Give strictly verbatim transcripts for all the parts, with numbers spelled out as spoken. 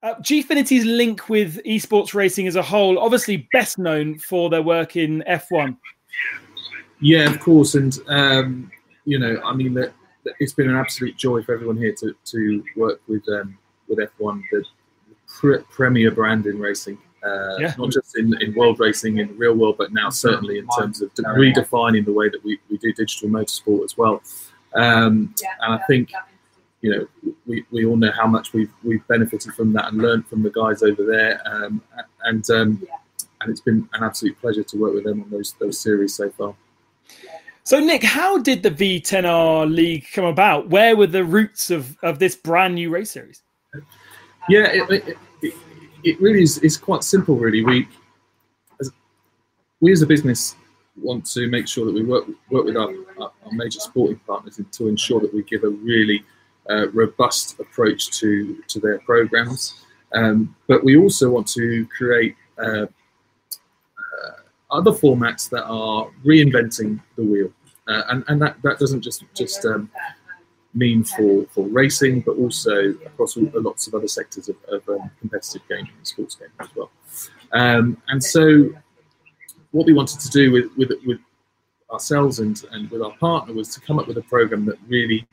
Uh, Gfinity's link with esports racing as a whole, obviously best known for their work in F one. Yeah, of course. And, um, you know, I mean, that it's been an absolute joy for everyone here to, to work with um, with F one, the pre premier brand in racing. Uh, yeah. Not just in, in world racing, in the real world, but now certainly in terms of redefining the way that we, we do digital motorsport as well. Um, and I think, you know, we, we all know how much we've we've benefited from that and learned from the guys over there. Um, and um, and it's been an absolute pleasure to work with them on those those series so far. So, Nick, how did the V ten R League come about? Where were the roots of, of this brand new race series? Yeah, it, it, it, it really is it's quite simple, really. We as, we as a business want to make sure that we work work with our, our, our major sporting partners to ensure that we give a really uh, robust approach to, to their programs. Um, but we also want to create uh, other formats that are reinventing the wheel, uh, and and that, that doesn't just just um, mean for for racing, but also across all, lots of other sectors of, of um, competitive gaming and sports gaming as well. Um, and so, what we wanted to do with with, with ourselves and and with our partner was to come up with a program that really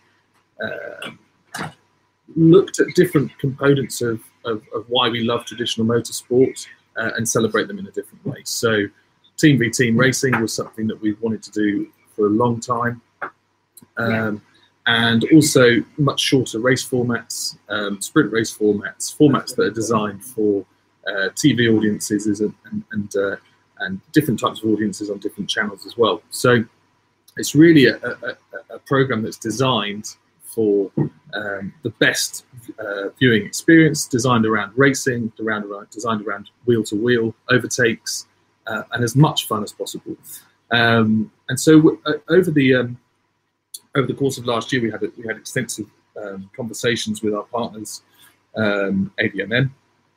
uh, looked at different components of, of of why we love traditional motorsport uh, and celebrate them in a different way. So, Team v Team racing was something that we wanted to do for a long time. Um, and also much shorter race formats, um, sprint race formats, formats that are designed for uh, T V audiences and, and, and, uh, and different types of audiences on different channels as well. So it's really a, a, a program that's designed for um, the best uh, viewing experience, designed around racing, around, around, designed around wheel-to-wheel overtakes, Uh, and as much fun as possible. Um, and so uh, over the um, over the course of last year, we had a, we had extensive um, conversations with our partners, um, A D M M,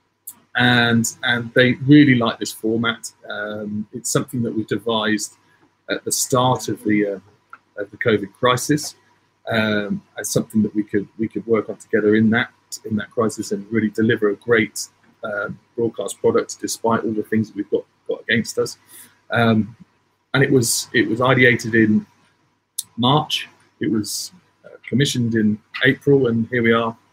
and and they really like this format. Um, it's something that we devised at the start of the uh, of the COVID crisis, um, as something that we could we could work on together in that in that crisis and really deliver a great uh, broadcast product despite all the things that we've got. against us, um, and it was it was ideated in March. It was uh, commissioned in April, and here we are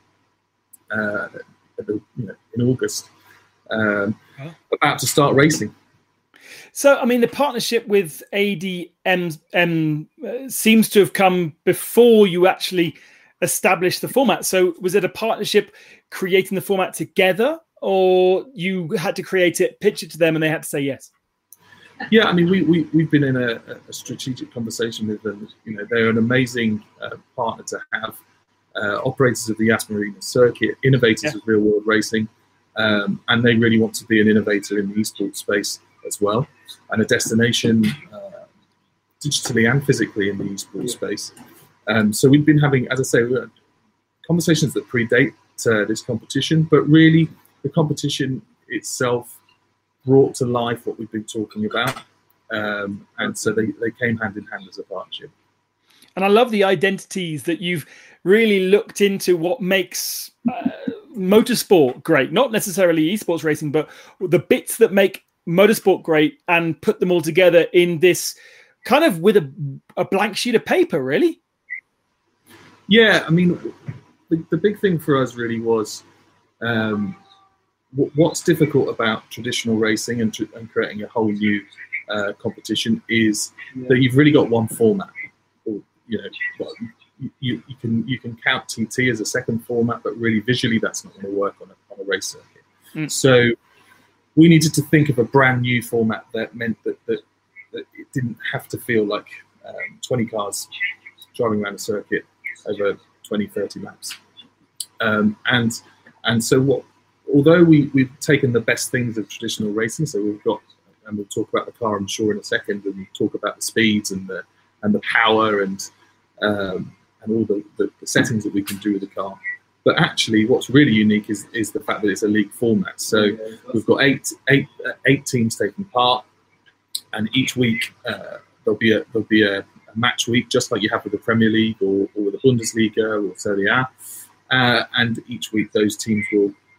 uh, at the, you know, in August, um, huh? about to start racing. So, I mean, the partnership with A D M M uh, seems to have come before you actually established the format. So, was it a partnership creating the format together? Or you had to create it, pitch it to them, and they had to say yes? Yeah, I mean, we, we, we've been in a, a strategic conversation with them. You know, they're an amazing uh, partner to have, uh, operators of the Yas Marina circuit, innovators yeah. of real-world racing, um, and they really want to be an innovator in the esports space as well, and a destination uh, digitally and physically in the esports space. Um, so we've been having, as I say, conversations that predate uh, this competition, but really, the competition itself brought to life what we've been talking about, um, and so they, they came hand in hand as a partnership. And I love the identities that you've really looked into what makes uh, motorsport great, not necessarily esports racing, but the bits that make motorsport great and put them all together in this kind of with a, a blank sheet of paper, really. Yeah, I mean, the, the big thing for us really was um, what's difficult about traditional racing and, and creating a whole new uh, competition is yeah. that you've really got one format. Or, you know, well, you, you can you can count T T as a second format, but really visually that's not going to work on a, on a race circuit. Mm. So we needed to think of a brand new format that meant that that, that it didn't have to feel like um, twenty cars driving around a circuit over twenty, thirty laps. Um, and and so what? Although we, we've taken the best things of traditional racing, so we've got, and we'll talk about the car, I'm sure, in a second, and we'll talk about the speeds and the and the power and um, and all the, the, the settings that we can do with the car. But actually, what's really unique is is the fact that it's a league format. So we've got eight eight uh, eight teams taking part, and each week uh, there'll be a there'll be a, a match week, just like you have with the Premier League or, or with the Bundesliga or Serie A. Uh, and each week those teams will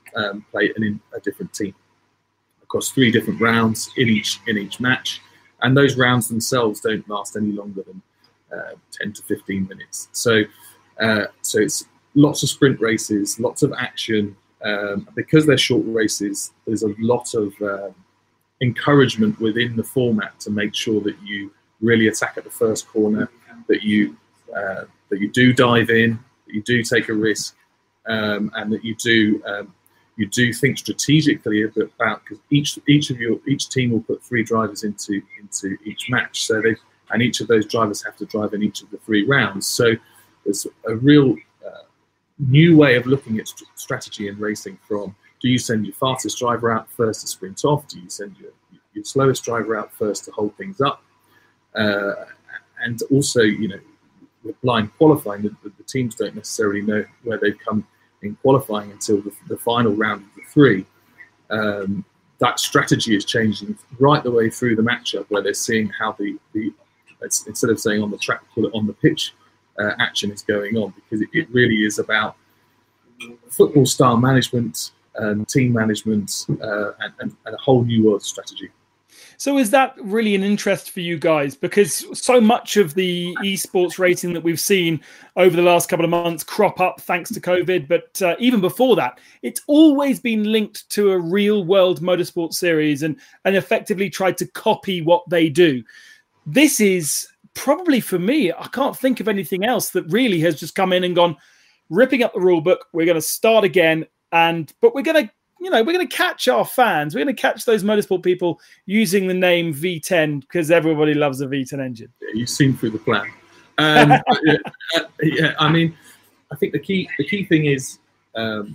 um, play an, a different team across three different rounds in each in each match, and those rounds themselves don't last any longer than uh, ten to fifteen minutes. So, uh, so it's lots of sprint races, lots of action. Um, because they're short races, there's a lot of um, encouragement within the format to make sure that you really attack at the first corner, that you uh, that you do dive in, that you do take a risk, um, and that you do um, you do think strategically about, because each each of your each team will put three drivers into into each match, so they and each of those drivers have to drive in each of the three rounds. So there's a real uh, new way of looking at st- strategy in racing. From, do you send your fastest driver out first to sprint off? Do you send your your slowest driver out first to hold things up? Uh, and also, you know, with blind qualifying, the, the teams don't necessarily know where they've come in qualifying until the, the final round of the three. Um, that strategy is changing right the way through the matchup, where they're seeing how the, the it's, instead of saying on the track, call it on the pitch, uh, action is going on, because it, it really is about football style management, um, team management, uh, and, and, and a whole new world strategy. So is that really an interest for you guys? Because so much of the esports racing that we've seen over the last couple of months crop up thanks to COVID, but uh, even before that, it's always been linked to a real world motorsport series and, and effectively tried to copy what they do. This is probably, for me, I can't think of anything else that really has just come in and gone, ripping up the rule book, we're going to start again, and but we're going to You know, we're going to catch our fans. We're going to catch those motorsport people using the name V ten because everybody loves the V ten engine. Yeah, you've seen through the plan. Um, yeah, uh, yeah, I mean, I think the key the key thing is, um,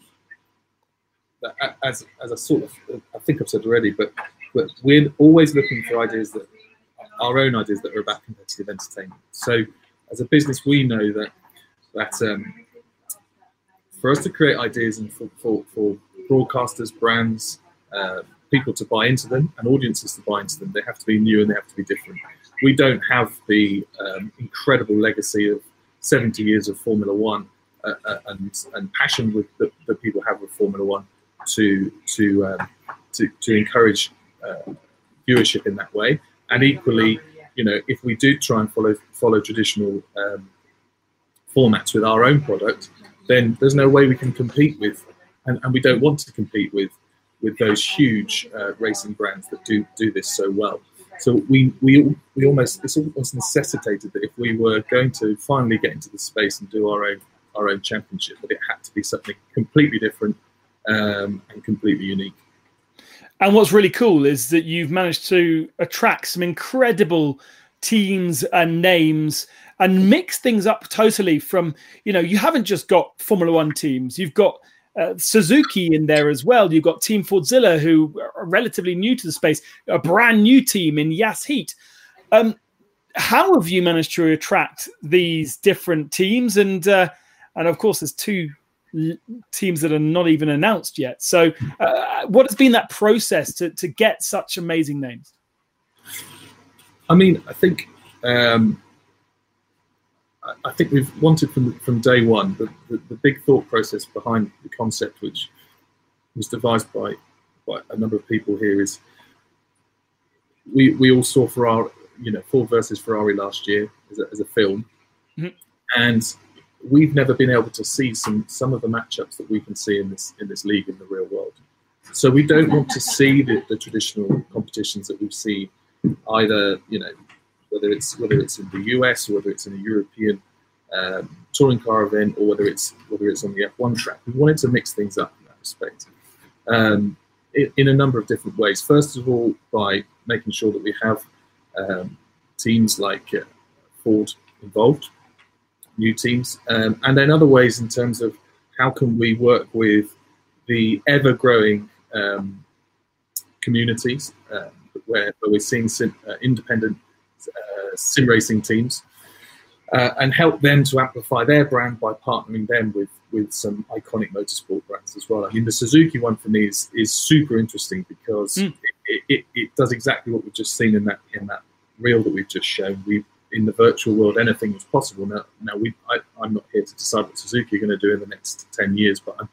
that as as I sort of I think I've said already, but but we're always looking for ideas that our own ideas that are about competitive entertainment. So, as a business, we know that that um, for us to create ideas and for for, for broadcasters, brands, uh, people to buy into them, and audiences to buy into them, they have to be new and they have to be different. We don't have the um, incredible legacy of seventy years of Formula One uh, uh, and and passion with that, that people have with Formula One to to um, to, to encourage uh, viewership in that way. And equally, you know, if we do try and follow follow traditional um, formats with our own product, then there's no way we can compete with. And, and we don't want to compete with with those huge uh, racing brands that do do this so well. So we we we almost it's almost necessitated that if we were going to finally get into the space and do our own our own championship, that it had to be something completely different um, and completely unique. And what's really cool is that you've managed to attract some incredible teams and names and mix things up totally. From, you know, you haven't just got Formula One teams, you've got Uh, Suzuki in there as well. You've got Team Fordzilla, who are relatively new to the space, a brand new team in Yas Heat. Um, how have you managed to attract these different teams? And uh, and of course, there's two l- teams that are not even announced yet. So uh, what has been that process to, to get such amazing names? I mean, I think um, I think we've wanted from from day one, the, the, the big thought process behind the concept, which was devised by, by a number of people here, is we we all saw Ferrari, you know, Ford versus Ferrari last year as a, as a film, mm-hmm. and we've never been able to see some some of the matchups that we can see in this in this league in the real world. So we don't want to see the, the traditional competitions that we've seen, either, you know, whether it's whether it's in the U S or whether it's in a European um, touring car event, or whether it's whether it's on the F one track. We wanted to mix things up in that respect, um, in, in a number of different ways. First of all, by making sure that we have um, teams like uh, Ford involved, new teams, um, and then other ways in terms of how can we work with the ever-growing um, communities uh, where, where we're seeing sim, uh, independent Uh, sim racing teams, uh, and help them to amplify their brand by partnering them with with some iconic motorsport brands as well. I mean, the Suzuki one for me is is super interesting because mm. it, it, it does exactly what we've just seen in that in that reel that we've just shown. We in the virtual world, anything is possible. Now, now we I, I'm not here to decide what Suzuki are going to do in the next ten years, but I'm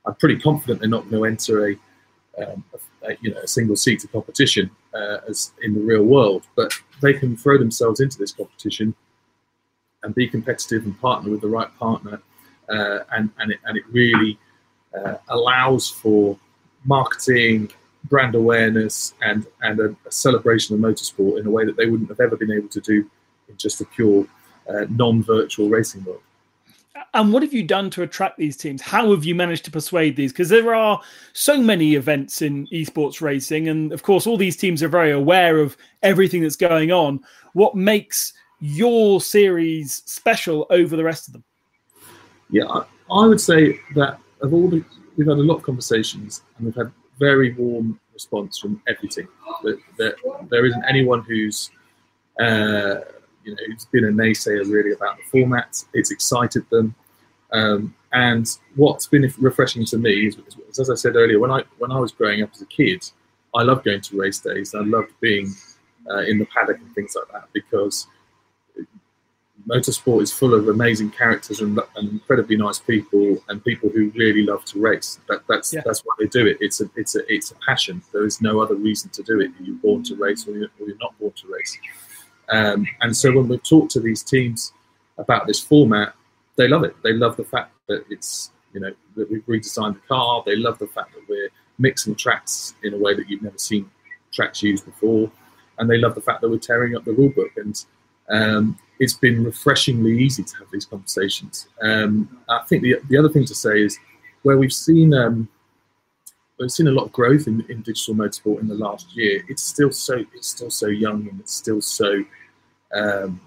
I'm pretty confident they're not going to enter a, um, a, a you know a single seater competition uh, as in the real world, but they can throw themselves into this competition and be competitive and partner with the right partner, uh, and and it and it really uh, allows for marketing, brand awareness, and and a, a celebration of motorsport in a way that they wouldn't have ever been able to do in just a pure uh, non-virtual racing world. And what have you done to attract these teams? How have you managed to persuade these? Because there are so many events in esports racing, and of course all these teams are very aware of everything that's going on. What makes your series special over the rest of them? Yeah, I, I would say that of all the, we've had a lot of conversations, and we've had very warm response from every team. That, that there isn't anyone who's uh, you know who's been a naysayer really about the format. It's excited them, um, and what's been refreshing to me is, is, as I said earlier, when I when I was growing up as a kid, I loved going to race days. I loved being uh, in the paddock and things like that, because motorsport is full of amazing characters and, and incredibly nice people, and people who really love to race. That, that's yeah. that's why they do it. It's a it's a it's a passion. There is no other reason to do it. You're born to race, or you're, or you're not born to race. Um, and so when we've talked to these teams about this format, they love it. They love the fact that it's you know that we've redesigned the car. They love the fact that we're mixing tracks in a way that you've never seen tracks used before, and they love the fact that we're tearing up the rule book. And um, it's been refreshingly easy to have these conversations. Um, I think the the other thing to say is where we've seen um, we've seen a lot of growth in, in digital motorsport in the last year. It's still so it's still so young, and it's still so um,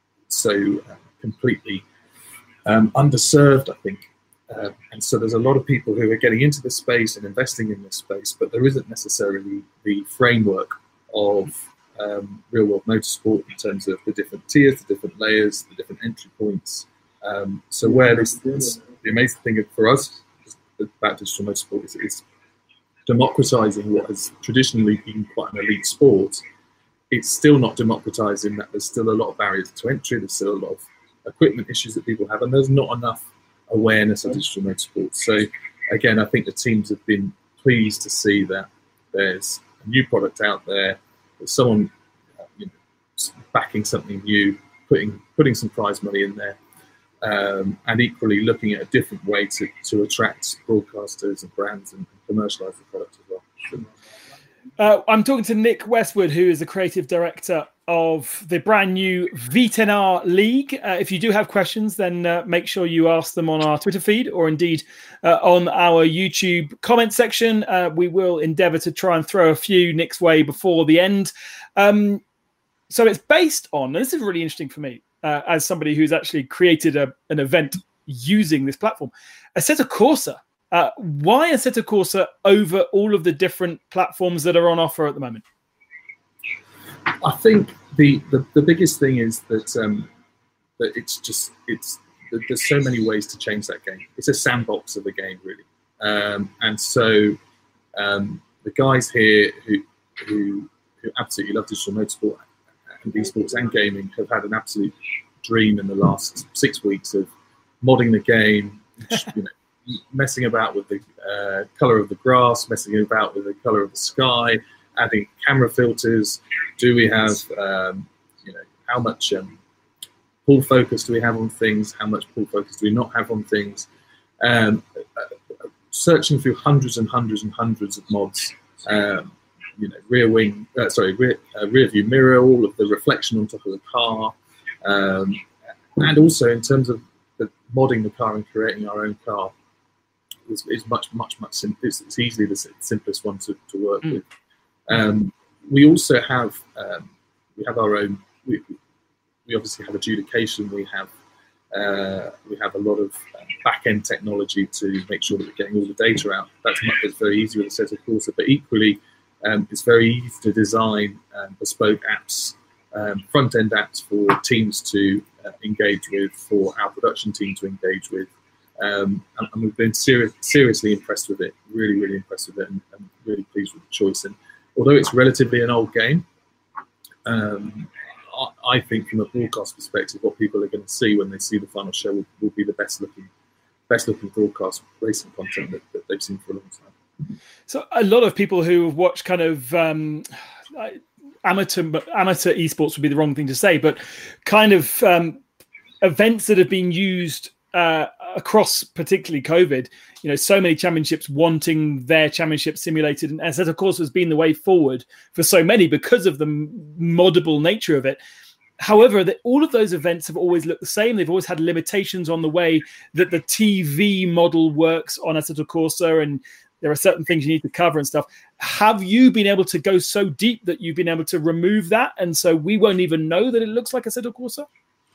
so uh, completely um, underserved, I think. Uh, and so there's a lot of people who are getting into this space and investing in this space, but there isn't necessarily the framework of um, real-world motorsport in terms of the different tiers, the different layers, the different entry points. Um, so where this, this, the amazing thing for us about digital motorsport is, is democratizing what has traditionally been quite an elite sport. It's still not democratizing that there's still a lot of barriers to entry, there's still a lot of equipment issues that people have, and there's not enough awareness of digital motorsport. So again, I think the teams have been pleased to see that there's a new product out there, there's someone you know, backing something new, putting putting some prize money in there, um, and equally looking at a different way to, to attract broadcasters and brands and, and commercialize the product as well. Uh, I'm talking to Nick Westwood, who is the creative director of the brand new V ten R League. Uh, if you do have questions, then uh, make sure you ask them on our Twitter feed, or indeed uh, on our YouTube comment section. Uh, we will endeavour to try and throw a few Nick's way before the end. Um, so it's based on, and this is really interesting for me, uh, as somebody who's actually created a, an event using this platform, Assetto Corsa. Uh, why Assetto Corsa over all of the different platforms that are on offer at the moment? I think the, the, the biggest thing is that um, that it's just it's there's so many ways to change that game. It's a sandbox of a game, really, um, and so um, the guys here who who who absolutely love digital motorsport and esports and gaming have had an absolute dream in the last six weeks of modding the game, you know, messing about with the uh, color of the grass, messing about with the color of the sky, adding camera filters. Do we have, um, you know, how much um, pull focus do we have on things? How much pull focus do we not have on things? Um, uh, searching through hundreds and hundreds and hundreds of mods. Um, you know, rear wing, uh, sorry, rear, uh, rear view mirror, all of the reflection on top of the car, um, and also in terms of the modding the car and creating our own car. Is, is much, much, much simpler. It's, it's easily the simplest one to, to work mm. with. Um, we also have um, we have our own. We, we obviously have adjudication. We have uh, we have a lot of uh, back end technology to make sure that we're getting all the data out. That's much, it's very easy with Assetto Corsa, but equally um, it's very easy to design um, bespoke apps, um, front end apps for teams to uh, engage with, for our production team to engage with. Um, and, and we've been seri- seriously impressed with it, really, really impressed with it, and, and really pleased with the choice. And although it's relatively an old game, um, I, I think from a broadcast perspective, what people are going to see when they see the final show will, will be the best looking, best looking broadcast racing content that, that they've seen for a long time. So a lot of people who have watched kind of um, amateur amateur esports would be the wrong thing to say, but kind of um, events that have been used uh, across particularly COVID. You know, so many championships wanting their championship simulated, and as that, of course, has been the way forward for so many because of the moddable nature of it. However, the, all of those events have always looked the same. They've always had limitations on the way that the T V model works on Assetto Corsa, and there are certain things you need to cover and stuff. Have you been able to go so deep that you've been able to remove that, and so we won't even know that it looks like Assetto Corsa?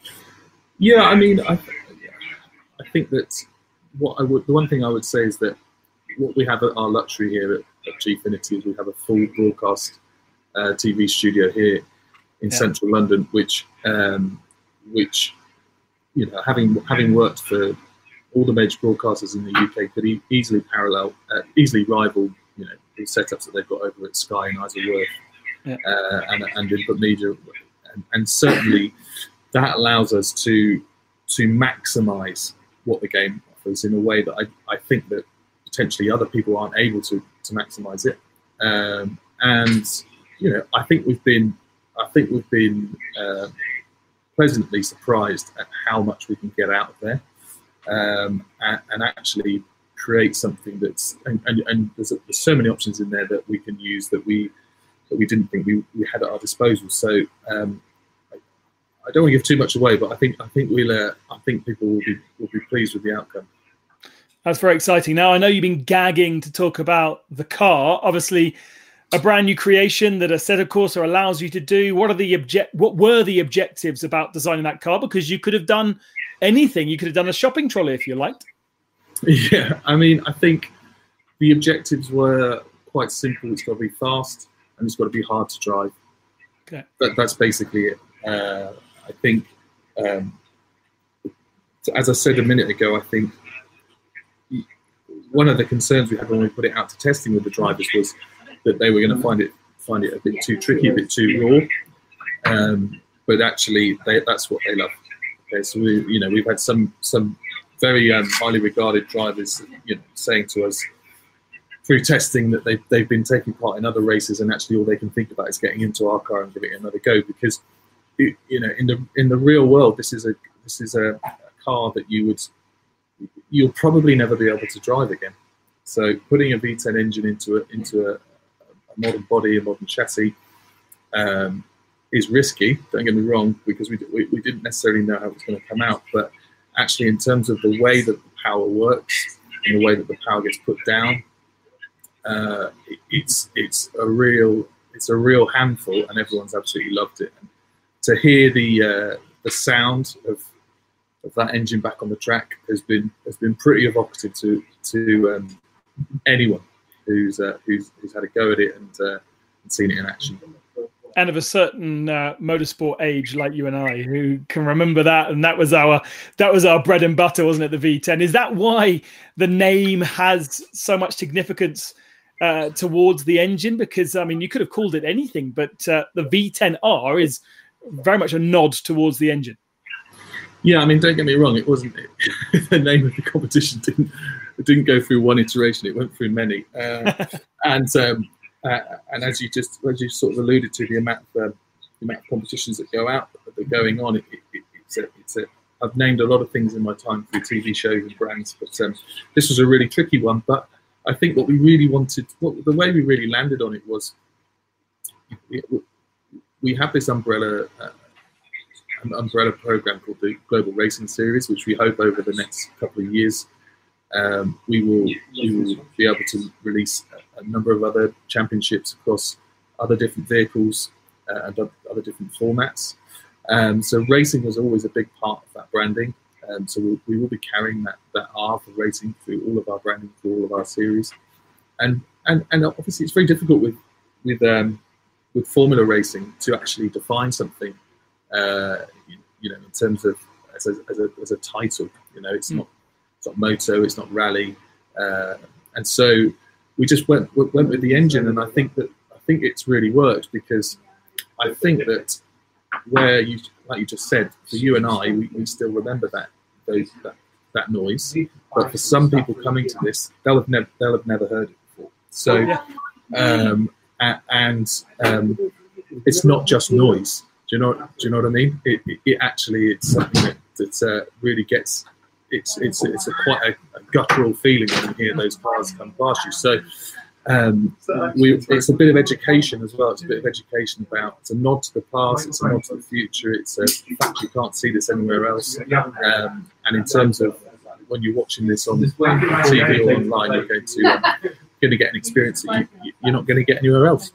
Yeah, I mean, I, I think that what I would, the one thing I would say is that what we have at our luxury here at, at Gfinity is we have a full broadcast uh, T V studio here in yeah. central London, which, um, which, you know, having having worked for all the major broadcasters in the U K, could e- easily parallel, uh, easily rival, you know, the setups that they've got over at Sky and Isleworth yeah. uh, and, and Input Media, and, and certainly that allows us to to maximise what the game offers in a way that I, I think that potentially other people aren't able to to maximise it. Um, and you know, I think we've been. I think we've been uh, pleasantly surprised at how much we can get out of there, um, and, and actually create something that's and, and, and there's, a, there's so many options in there that we can use that we that we didn't think we, we had at our disposal. So um, I, I don't want to give too much away, but I think I think we'll uh, I think people will be will be pleased with the outcome. That's very exciting. Now I know you've been gagging to talk about the car, obviously. A brand new creation that Assetto Corsa allows you to do. What are the object? What were the objectives about designing that car? Because you could have done anything. You could have done a shopping trolley if you liked. Yeah, I mean, I think the objectives were quite simple. It's got to be fast and it's got to be hard to drive. Okay, that, that's basically it. Uh, I think, um, as I said a minute ago, I think one of the concerns we had when we put it out to testing with the drivers was that they were going to find it find it a bit too tricky, a bit too raw. Um, but actually, they, that's what they love. Okay, so we, you know, we've had some some very um, highly regarded drivers, you know, saying to us through testing that they've they've been taking part in other races, and actually all they can think about is getting into our car and giving it another go. Because, it, you know, in the in the real world, this is a this is a, a car that you would you'll probably never be able to drive again. So putting a V ten engine into a into a modern body, a modern chassis, um, is risky. Don't get me wrong, because we, we we didn't necessarily know how it was going to come out. But actually, in terms of the way that the power works and the way that the power gets put down, uh, it, it's it's a real it's a real handful, and everyone's absolutely loved it. And to hear the uh, the sound of of that engine back on the track has been has been pretty evocative to to um, anyone who's uh, who's who's had a go at it and, uh, and seen it in action. And of a certain uh, motorsport age like you and I, who can remember that, and that was our that was our bread and butter, wasn't it? The V ten. Is that why the name has so much significance uh, towards the engine? Because I mean, you could have called it anything, but uh, the V ten R is very much a nod towards the engine. Yeah, I mean, don't get me wrong. It wasn't it, the name of the competition didn't it didn't go through one iteration. It went through many, uh, and um, uh, and as you just as you sort of alluded to, the amount of um, the amount of competitions that go out that are going on. It, it, it, it's a it's a. I've named a lot of things in my time through T V shows and brands, but um, this was a really tricky one. But I think what we really wanted, what the way we really landed on it was, we, we have this umbrella. Uh, an umbrella program called the Global Racing Series, which we hope over the next couple of years um, we will we will be able to release a, a number of other championships across other different vehicles uh, and other different formats. Um, so racing was always a big part of that branding. Um, so we, we will be carrying that that R for racing through all of our branding, through all of our series, and and and obviously it's very difficult with with um, with Formula racing to actually define something. Uh, you, you know, in terms of as a, as a as a title, you know, it's mm. not it's not moto, it's not rally, uh, and so we just went went with the engine, and I think that I think it's really worked because I think that where you like you just said, for you and I, we, we still remember that those that, that noise. But for some people coming to this, they'll have never they'll have never heard it before. So, um, and um, it's not just noise. Do you know? Do you know what I mean? It, it, it actually it's something that, that uh, really gets. It's it's it's a quite a, a guttural feeling when you hear those cars come past you. So. Um, we, it's a bit of education as well. It's a bit of education about, it's a nod to the past, it's a nod to the future, it's a fact you can't see this anywhere else. Um, and in terms of when you're watching this on T V or online, you're going to, um, going to get an experience that you, you're not going to get anywhere else.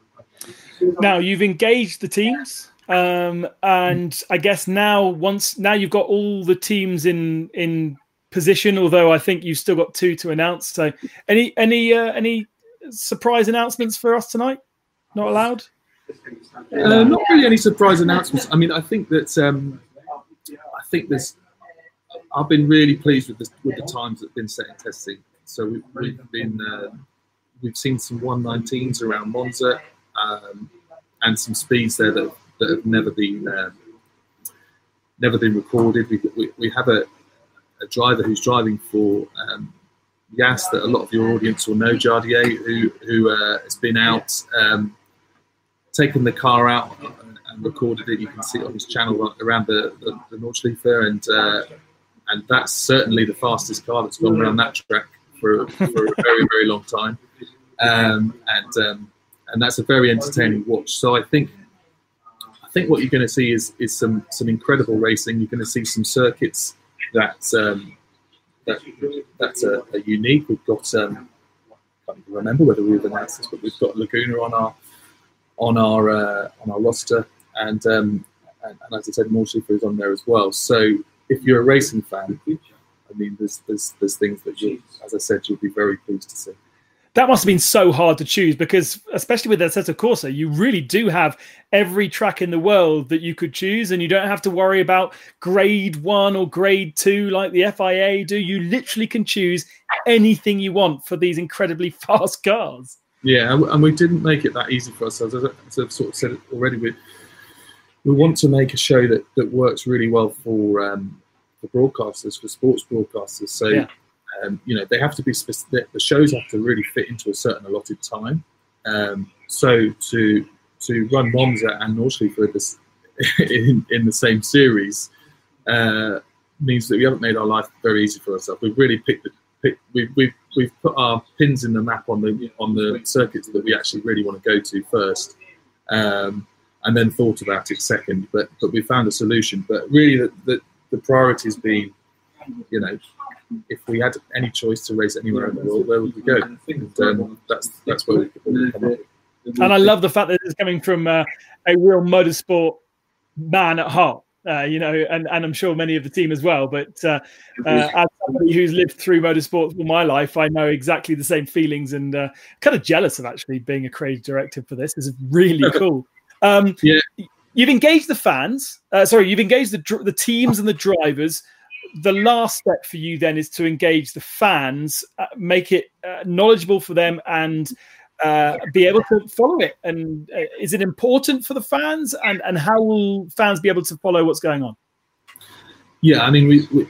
Now, you've engaged the teams. Um, and I guess now, once now you've got all the teams in in position, although I think you've still got two to announce. So any any uh, any surprise announcements for us tonight? Not allowed? Uh, not really any surprise announcements. I mean, I think that um, I think there's. I've been really pleased with the with the times that have been set in testing. So we've, we've been uh, we've seen some one nineteens around Monza um, and some speeds there that that have never been uh, never been recorded. We we, we have a, a driver who's driving for. Um, Yas, that a lot of your audience will know, Jardier, who who uh, has been out, um, taken the car out and, and recorded it. You can see it on his channel around the the, the Nordschleife, and uh, and that's certainly the fastest car that's gone around that track for for a very very long time, um, and um, and that's a very entertaining watch. So I think I think what you're going to see is is some some incredible racing. You're going to see some circuits that. Um, That, that's a, a unique. We've got um, I can't even remember whether we've announced this, but we've got Laguna on our on our uh, on our roster, and, um, and and as I said, Nordschleife is on there as well. So if you're a racing fan, I mean, there's there's there's things that you, as I said, you'll be very pleased to see. That must have been so hard to choose because, especially with Assetto Corsa, you really do have every track in the world that you could choose, and you don't have to worry about grade one or grade two like the F I A do. You literally can choose anything you want for these incredibly fast cars. Yeah, and we didn't make it that easy for ourselves. As I've sort of said it already, we we want to make a show that, that works really well for um, for broadcasters, for sports broadcasters. So. Yeah. Um, you know, they have to be specific. The shows have to really fit into a certain allotted time. Um, so to to run Monza and Nordschleife this in, in the same series uh, means that we haven't made our life very easy for ourselves. We've really picked the pick, we've we've we've put our pins in the map on the on the circuits that we actually really want to go to first, um, and then thought about it second. But but we found a solution. But really, the the, the priority has been, you know. If we had any choice to race anywhere in the world, where would we go? And um, that's that's where we come up with. And I love the fact that it's coming from uh, a real motorsport man at heart, uh, you know, and, and I'm sure many of the team as well. But uh, uh, as somebody who's lived through motorsport all my life, I know exactly the same feelings, and uh, kind of jealous of actually being a creative director for this. This is really cool. Um, yeah. You've engaged the fans. Uh, sorry, you've engaged the the teams and the drivers. The last step for you then is to engage the fans, uh, make it uh, knowledgeable for them, and uh, be able to follow it. And uh, is it important for the fans? And, and how will fans be able to follow what's going on? Yeah, I mean, we, we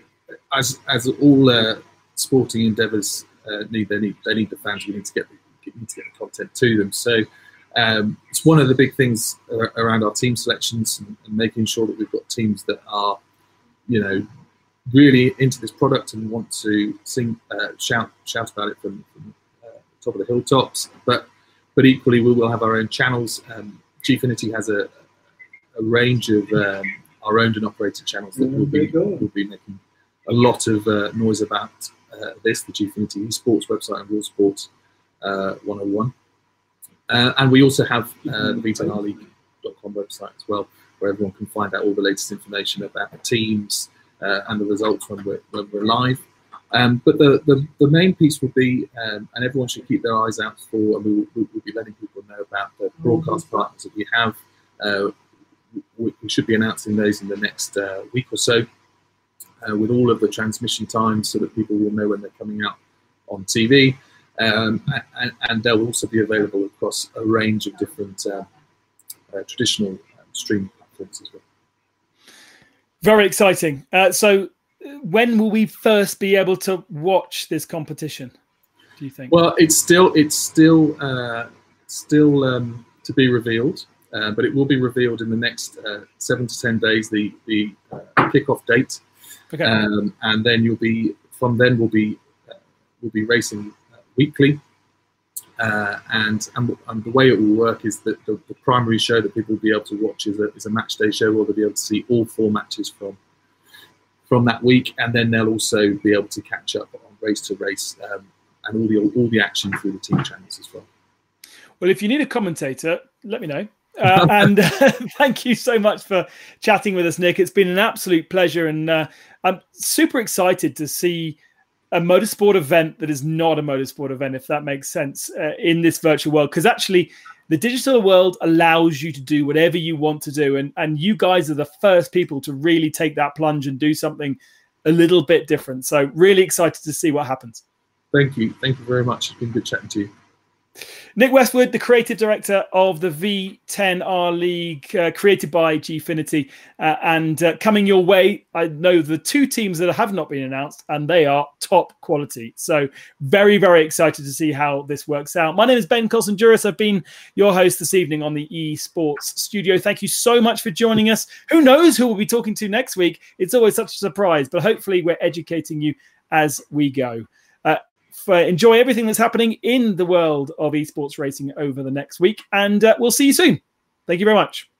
as as all uh, sporting endeavours uh, need, they need they need the fans. We need to get the, need to get the content to them. So um, it's one of the big things around our team selections and, and making sure that we've got teams that are, you know, really into this product and want to sing, uh, shout, shout about it from, from uh, the top of the hilltops. But, but equally, we will have our own channels. Um, Gfinity has a, a range of um, our owned and operated channels that will be will be making a lot of uh, noise about uh, this. The Gfinity Esports website and Real Sports uh, one oh one, uh, and we also have uh, the V ten R League dot com website as well, where everyone can find out all the latest information about the teams. Uh, and the results when we're, when we're live. Um, but the, the, the main piece will be, um, and everyone should keep their eyes out for, and we will we'll be letting people know about the broadcast partners that we have. Uh, we, we should be announcing those in the next uh, week or so uh, with all of the transmission times so that people will know when they're coming out on T V. Um, and, and they'll also be available across a range of different uh, uh, traditional um, streaming platforms as well. Very exciting. Uh, so when will we first be able to watch this competition, do you think? Well, it's still it's still uh, still um, to be revealed, uh, but it will be revealed in the next uh, seven to ten days. The the uh, kickoff date, okay. um, and then you'll be from then we'll be uh, we'll be racing uh, weekly, uh, and, and and the way it will work is that the, the primary show that people will be able to watch is a is a match day show where they'll be able to see all four matches from. from that week, and then they'll also be able to catch up on race to race um, and all the all the action through the team channels as well. Well, if you need a commentator, let me know. Uh, and uh, thank you so much for chatting with us, Nick. It's been an absolute pleasure, and uh, I'm super excited to see a motorsport event that is not a motorsport event, if that makes sense, uh, in this virtual world. Because actually, the digital world allows you to do whatever you want to do. And, and you guys are the first people to really take that plunge and do something a little bit different. So really excited to see what happens. Thank you. Thank you very much. It's been good chatting to you. Nick Westwood, the creative director of the V ten R League, uh, created by Gfinity, uh, and uh, coming your way. I know the two teams that have not been announced, and they are top quality. So very, very excited to see how this works out. My name is Ben Colson-Juris. I've been your host this evening on the eSports Studio. Thank you so much for joining us. Who knows who we'll be talking to next week? It's always such a surprise, but hopefully we're educating you as we go. Uh, For enjoy everything that's happening in the world of esports racing over the next week, and uh, we'll see you soon. Thank you very much.